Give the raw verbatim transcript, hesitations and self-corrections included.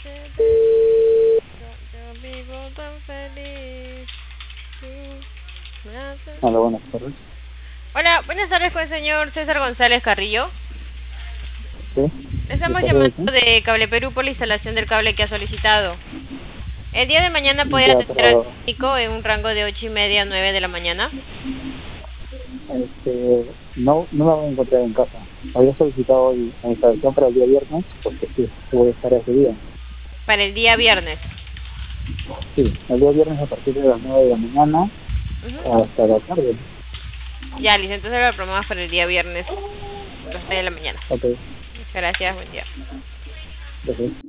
Yo vivo tan feliz. Hola, buenas tardes. Hola, buenas tardes con el señor César González Carrillo. ¿Sí? Le estamos ¿De parte de llamando quién? de Cable Perú por la instalación del cable que ha solicitado. El día de mañana puede Ya, atender al pero técnico en un rango de ocho y media a nueve de la mañana. este, no, no me voy a encontrar en casa. Había solicitado el- la instalación para el día viernes porque sí, sí voy a estar ese día. Para el día viernes. Sí, el día viernes a partir de las nueve de la mañana Ujú. hasta la tarde. Ya, listo, entonces lo programamos para el día viernes a las nueve de la mañana. Ok, Muchas gracias, buen día. gracias.